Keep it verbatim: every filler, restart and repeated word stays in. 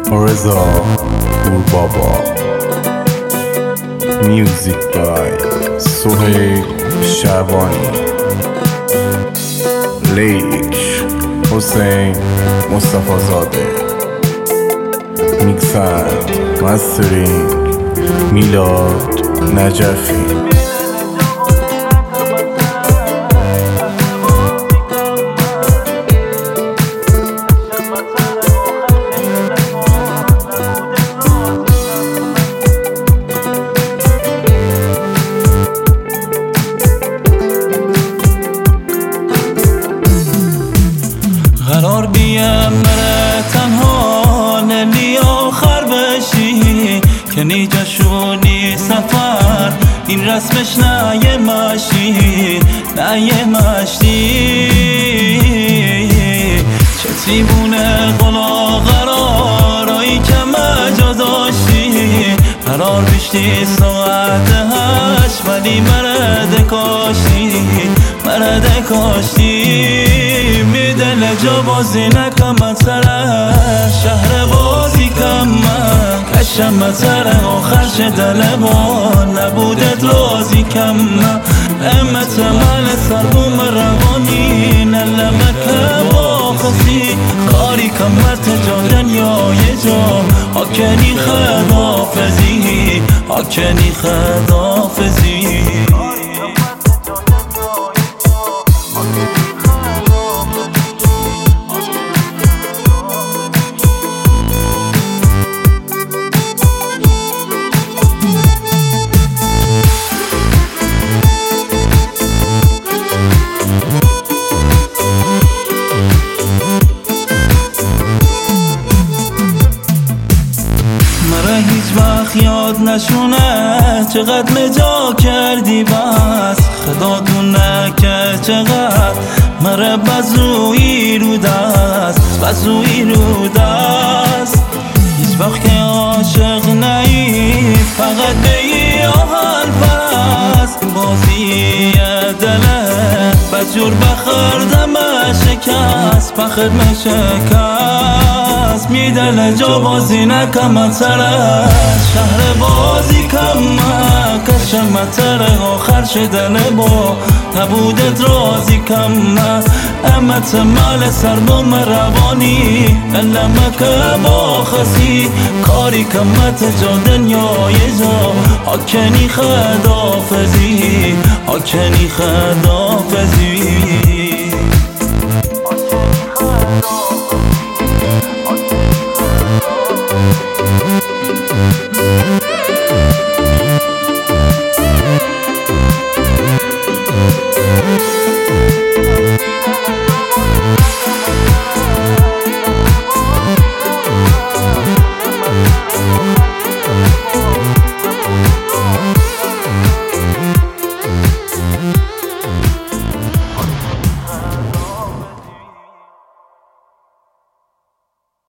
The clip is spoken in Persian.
رضا بابا. میوزیک بای سهیل شعبانی. لیریکش حسین مصطفی زاده. میکسر مسترینگ میلاد نجفی. قرار بیم مره تنها نلی آخر بشی که نیجاشونی سفر این رسمش نه یه مشتی نه یه مشتی چه تیمونه قلا قرارایی که مجا داشتی قرار بیشتی ساعت هشت ولی مرد کاشتی مرد کاشتی دل جا بازی نکم سره شهر بازی کم من کشم سره آخر شه دل با نبودت رازی کم امت مال سربوم روانی نلمک با خسی کاری کمت جا دنیای جا آکنی خدافزی آکنی خدافزی. هیچ وقت یاد نشونه چقدر مجا کردی بس خدا دونه که چقدر مره بزویی رو دست بزویی رو دست هیچ وقت که عاشق نی فقط بگی آهن پس بازی دله بجور بخردم شکست بخرم شکست میدل جا بازی نکم سره شهر بازی کم کشم تره آخر شدن با نبودت رازی کم امت مال سربوم روانی نلمک با خسی کاری کمت جا دنیای جا آکنی خدافزی آکنی خدافزی.